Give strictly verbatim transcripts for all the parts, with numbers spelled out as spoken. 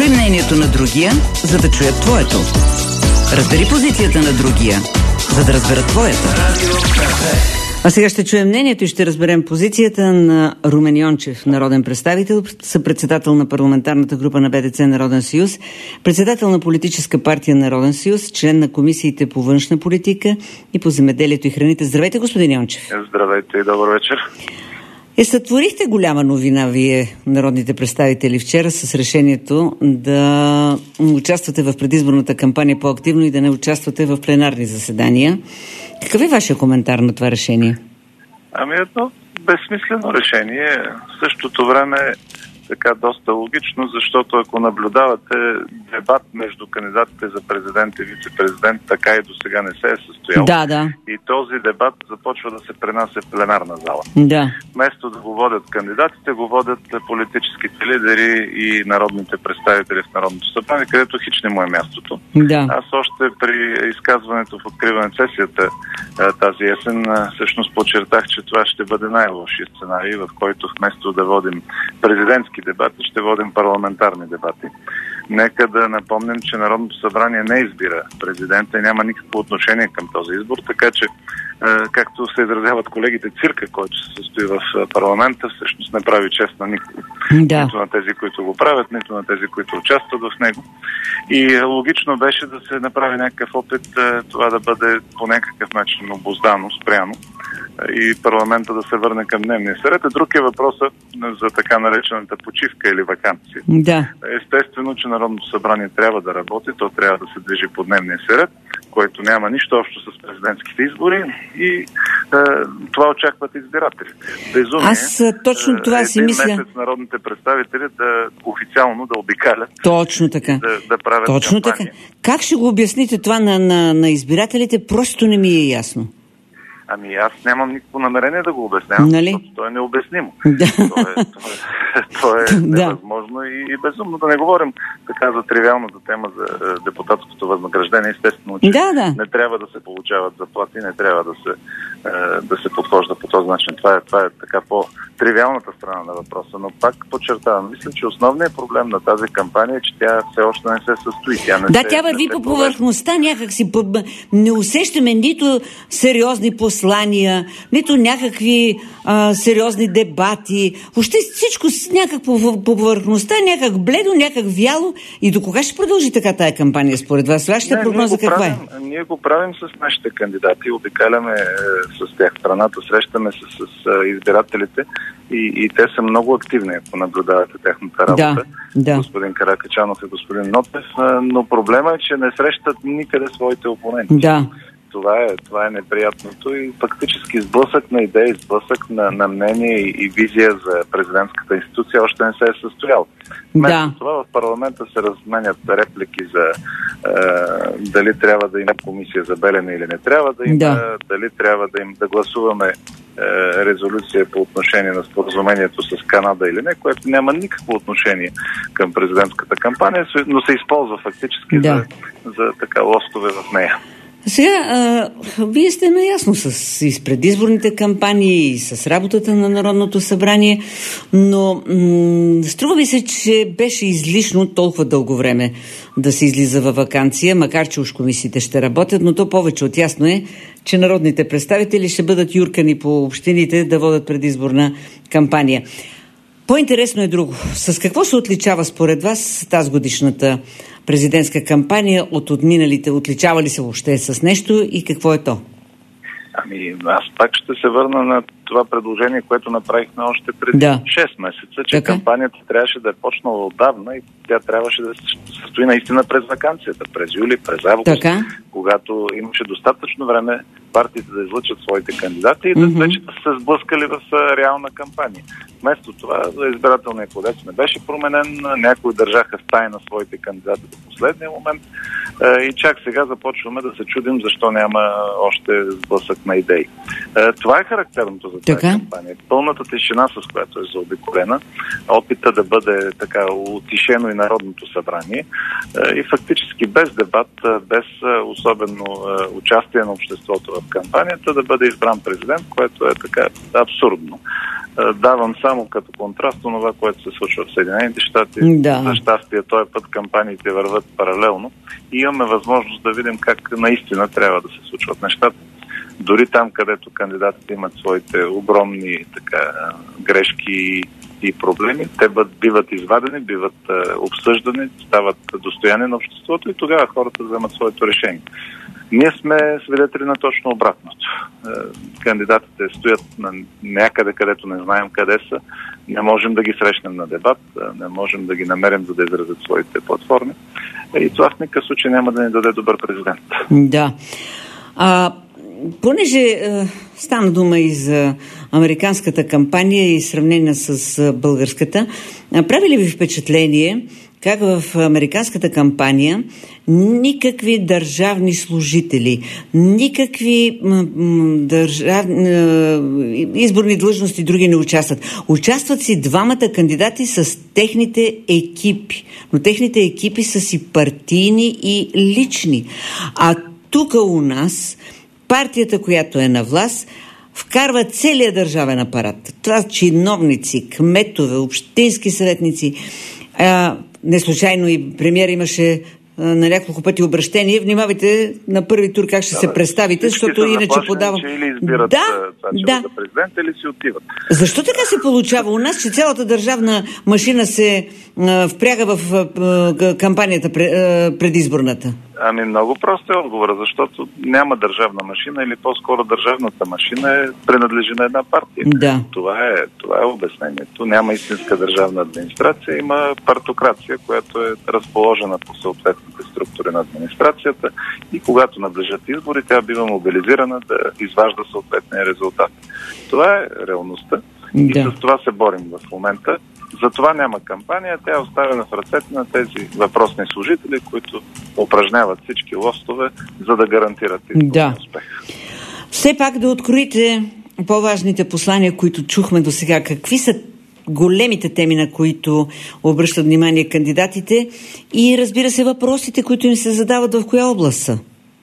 Чуй мнението на другия, за да чуят твоето. Разбери позицията на другия, за да разберат твоята. А сега ще чуем мнението и ще разберем позицията на Румен Йончев, народен представител, съпредседател на парламентарната група на Б Д Ц Народен съюз, председател на политическа партия Народен съюз, член на комисиите по външна политика и по земеделието и храните. Здравейте, господин Йончев. Здравейте и добър вечер. Е, сътворихте голяма новина вие, народните представители, вчера с решението да участвате в предизборната кампания по-активно и да не участвате в пленарни заседания. Какъв е вашия коментар на това решение? Ами едно безсмислено решение. В същото време така доста логично, защото ако наблюдавате дебат между кандидатите за президент и вице-президент, така и до сега не се е състоял. Да, да. И този дебат започва да се пренася в пленарна зала. Да. Вместо да го водят кандидатите, го водят политическите лидери и народните представители в Народното събрание, където хич не му е мястото. Да. Аз още при изказването в откриване сесията тази есен всъщност подчертах, че това ще бъде най-лошият сценарий, в който вместо да водим президентски дебати, ще водим парламентарни дебати. Нека да напомним, че Народното събрание не избира президента и няма никакво отношение към този избор, така че, както се изразяват колегите, цирка, който се състои в парламента, всъщност не прави чест на никого. Да. Нито на тези, които го правят, нито на тези, които участват в него. И логично беше да се направи някакъв опит това да бъде по някакъв начин обуздано, спряно и парламента да се върне към дневния ред. Друг е въпросът за така наречената почивка или ваканция. Да. Естествено, че Народното събрание трябва да работи, то трябва да се движи по дневния ред, който няма нищо общо с президентските избори и е, това очакват избиратели. Безумие. Аз точно това си един мисля. Един месец народните представители да официално да обикалят. Точно така. Да, да правят Точно кампания. така. Как ще го обясните това на, на, на избирателите? Просто не ми е ясно. Ами аз нямам никакво намерение да го обяснявам, нали? защото то е необяснимо. Да. То е, то е, то е невъзможно и, и безумно. Да не говорим така за тривиалната тема за депутатското възнаграждение. Естествено, че да, да. не трябва да се получават заплати, не трябва да се, да се подхожда по този начин. Това е, това е така по-тривиалната страна на въпроса. Но пак подчертавам, мисля, че основният проблем на тази кампания е, че тя все още не се състои. Тя не да, се, тя върви не по повърхността някакси. Не усещаме нито сериозни послания, нито някакви а, сериозни дебати. Въобще всичко някак по, по повърхността, някак бледо, някак вяло. И до кога ще продължи така тая кампания според вас? Вашата прогноза каква правим, е? Ние го правим с нашите кандидати, обикаляме е, с тях страната, срещаме се с, с е, избирателите и, и те са много активни, ако наблюдавате тяхната работа. Да, да. Господин Каракачанов и господин Нотев, е, но проблема е, че не срещат никъде своите опоненти. Да. Това е, това е неприятното и фактически сблъсък на идеи, сблъсък на, на мнение и, и визия за президентската институция още не се е състоял. Вместо да. това в парламента се разменят реплики за е, дали трябва да има комисия за Белене или не трябва да има, да. дали трябва да им да гласуваме е, резолюция по отношение на споразумението с Канада или не, което няма никакво отношение към президентската кампания, но се използва фактически да. за, за така лостове в нея. Сега, а, вие сте наясно с, и с предизборните кампании, и с работата на Народното събрание, но м- струва ми се, че беше излишно толкова дълго време да се излиза във ваканция, макар че уж комисиите ще работят, но то повече от ясно е, че народните представители ще бъдат юркани по общините да водят предизборна кампания. По-интересно е друго. С какво се отличава според вас тази годишната президентска кампания от отминалите? Отличава ли се въобще с нещо и какво е то? Ами, аз пак ще се върна на това предложение, което направихме още преди да. шест месеца, че така? кампанията трябваше да е почнала отдавна и тя трябваше да се състои наистина през ваканцията, през юли, през август, така? когато имаше достатъчно време партиите да излъчат своите кандидати и да mm-hmm. вече да се сблъскали в реална кампания. Вместо това избирателният кодекс не беше променен, някои държаха в тайна своите кандидати до последния момент и чак сега започваме да се чудим защо няма още сблъсък на идеи. Това е характерното за тази кампания. Пълната тишина, с която е заобиколена, опита да бъде така утишено и Народното събрание и фактически без дебат, без особено участие на обществото в кампанията да бъде избран президент, което е така абсурдно. Давам само като контраст това, което се случва в Съединените щати. Да. За щастие, този път кампаниите върват паралелно и имаме възможност да видим как наистина трябва да се случват нещата. Дори там, където кандидатите имат своите огромни така, грешки и проблеми, те биват извадени, биват обсъждани, стават достояние на обществото и тогава хората вземат своето решение. Ние сме свидетели на точно обратното. Кандидатите стоят на някъде, където не знаем къде са. Не можем да ги срещнем на дебат, не можем да ги намерим, за да изразят своите платформи. И това в никакъв случай няма да ни даде добър президент. Да. А, понеже е, стана дума и за американската кампания и сравнена с е, българската, прави ли ви впечатление как в американската кампания никакви държавни служители, никакви м- м- държав... изборни длъжности други не участват. Участват си двамата кандидати с техните екипи. Но техните екипи са си партийни и лични. А тук у нас партията, която е на власт, вкарва целият държавен апарат. Това чиновници, кметове, общински съветници. А, не случайно и премиер имаше а, на няколко пъти обращение. Внимавайте на първи тур как ще да, се представите, защото иначе подавам... Че или избират да, да. за президент, или си отиват. Защо така се получава у нас, че цялата държавна машина се а, впряга в а, кампанията а, предизборната? Ами много просто е отговора, защото няма държавна машина или по-скоро държавната машина е, принадлежи на една партия. Да. Това е, това е обяснението. Няма истинска държавна администрация, има партокрация, която е разположена по съответните структури на администрацията и когато наближат избори, тя бива мобилизирана да изважда съответния резултат. Това е реалността и да. С това се борим в момента. Затова няма кампания, тя е оставена в ръцете на тези въпросни служители, които упражняват всички лостове, за да гарантират изборния да. успех. Все пак да откроите по-важните послания, които чухме до сега. Какви са големите теми, на които обръщат внимание кандидатите и, разбира се, въпросите, които им се задават в коя област са?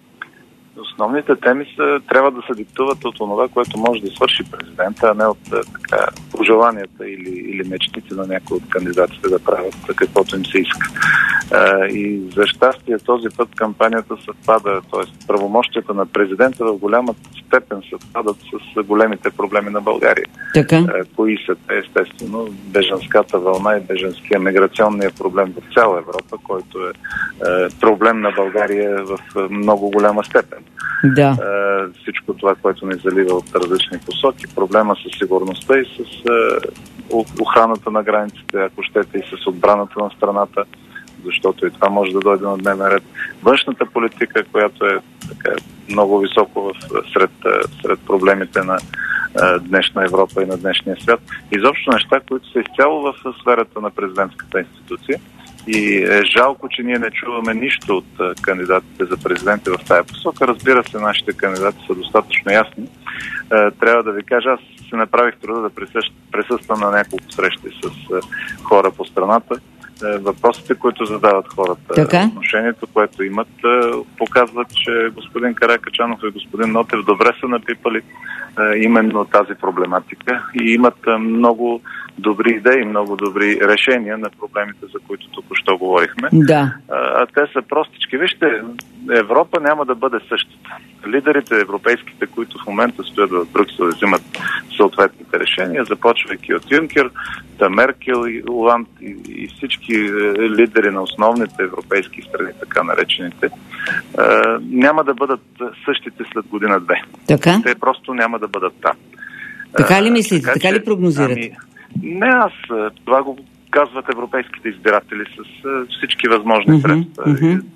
Основните теми са, трябва да се диктуват от това, което може да свърши президента, а не от така, пожеланията или, или мечтите на някои от кандидатите да правят каквото им се иска. А, и за щастие този път кампанията съвпада, т.е. правомощията на президента в голяма степен съвпадат с големите проблеми на България. Така? А, кои са те, естествено, бежанската вълна и бежанския миграционния проблем в цяла Европа, който е, е проблем на България в много голяма степен. Да. Uh, всичко това, което ни залива от различни посоки, проблема с сигурността и с uh, охраната на границите, ако щете, и с отбраната на страната, защото и това може да дойде на дневен ред. Външната политика, която е така, много високо в, сред, сред проблемите на uh, днешна Европа и на днешния свят. Изобщо неща, които са изцяло в сферата на президентската институция. И е жалко, че ние не чуваме нищо от кандидатите за президенти в тая посока. Разбира се, нашите кандидати са достатъчно ясни. Трябва да ви кажа, аз се направих труда да присъствам на няколко срещи с хора по страната. Въпросите, които задават хората, така? Отношението, което имат, показват, че господин Каракачанов и господин Нотев добре са напипали именно тази проблематика и имат много добри идеи, много добри решения на проблемите, за които току-що говорихме. Да. А те са простички. Вижте, Европа няма да бъде същата. Лидерите европейските, които в момента стоят в Брюксел и взимат съответните решения, започвайки от Юнкер, та Меркел и Оланд и, и всички лидери на основните европейски страни, така наречените, а, няма да бъдат същите след година-две. Така? Те просто няма да бъдат там. Така ли мислите? Така, така че, ли прогнозирате? Ами, не аз. Това го казват европейските избиратели с всички възможни uh-huh, средства. Uh-huh.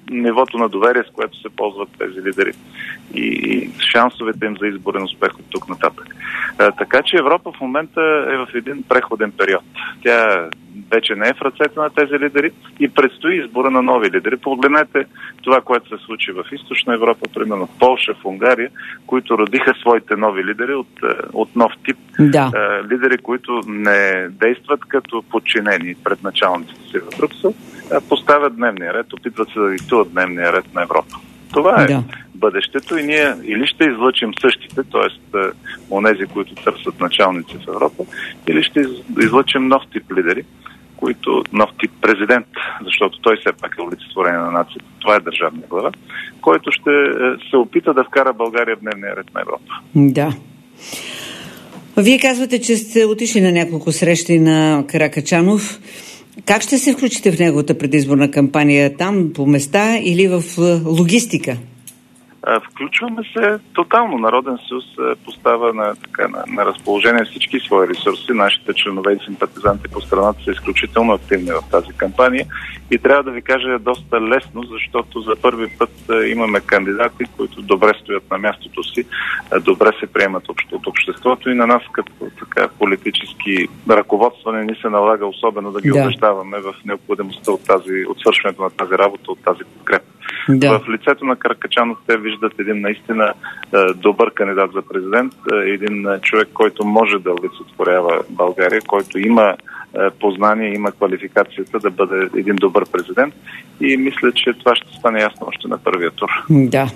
нивото на доверие, с което се ползват тези лидери и, и шансовете им за изборен успех от тук нататък. А, така че Европа в момента е в един преходен период. Тя вече не е в ръцете на тези лидери и предстои избора на нови лидери. Погледнете това, което се случи в Източна Европа, примерно в Полша, в Унгария, които родиха своите нови лидери от, от нов тип. Да. Лидери, които не действат като подчинени пред началниците си в Брюксел, а поставят дневния ред, опитват се да диктуват дневния ред на Европа. Това е да. бъдещето и ние или ще излъчим същите, т.е. онези, които търсят началници в Европа, или ще излъчим нов тип лидери, които нов тип президент, защото той все пак е олицетворение на нацията. Това е държавния глава, който ще се опита да вкара България в дневния ред на Европа. Да. Вие казвате, че сте отишли на няколко срещи на Каракачанов. Как ще се включите в неговата предизборна кампания? Там по места или в логистика? Включваме се тотално. Народен съюз поставя на, така, на, на разположение всички свои ресурси. Нашите членове и симпатизанти по страната са изключително активни в тази кампания и трябва да ви кажа е доста лесно, защото за първи път имаме кандидати, които добре стоят на мястото си, добре се приемат от обществото и на нас като така политически ръководство не ни се налага особено да ги да. убеждаваме в необходимостта от, тази, от свършването на тази работа, от тази подкрепа. Да. В лицето на Каракачанов те виждат един наистина добър кандидат за президент, един човек, който може да олицетворява България, който има познание, има квалификацията да бъде един добър президент и мисля, че това ще стане ясно още на първия тур. Да.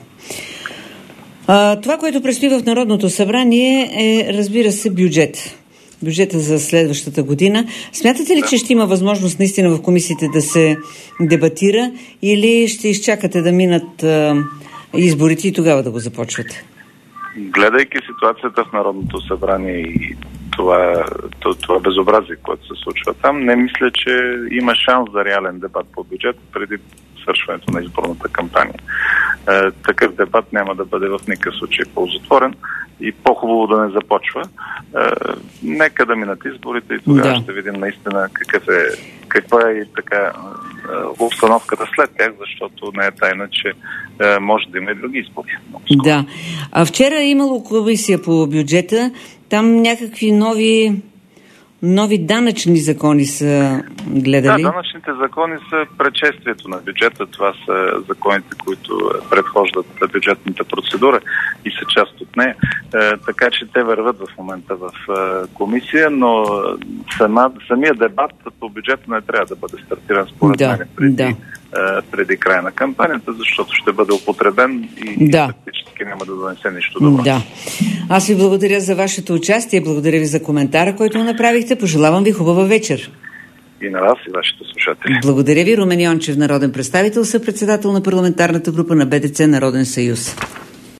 А, това, което предстои в Народното събрание е, разбира се, бюджет. Бюджета за следващата година. Смятате ли, да. че ще има възможност наистина в комисиите да се дебатира или ще изчакате да минат а, изборите и тогава да го започвате? Гледайки ситуацията в Народното събрание и това, това, това безобразие, което се случва там, не мисля, че има шанс за реален дебат по бюджет преди свършването на изборната кампания. Е, такъв дебат няма да бъде в никакъв случай ползотворен и по-хубаво да не започва. Е, нека да минат изборите и тогава да. ще видим наистина какъв е, каква е така обстановката след тях, защото не е тайна, че е, може да има и други избори. Да. А вчера е имало комисия по бюджета. Там някакви нови нови данъчни закони са гледали? Да, данъчните закони са предшествието на бюджета. Това са законите, които предхождат бюджетната процедура и са част от нея. Е, така че те върват в момента в е, комисия, но сама, самия дебат по бюджета не трябва да бъде стартиран според да, мен преди, да. е, преди края на кампанията, защото ще бъде употребен и да. фактически няма да донесе нищо добро. Да. Аз ви благодаря за вашето участие, благодаря ви за коментара, който направихте. Пожелавам ви хубава вечер. И на вас, и вашите слушатели. Благодаря ви. Румен Йончев, народен представител, съпредседател на парламентарната група на Б Д Ц Народен съюз.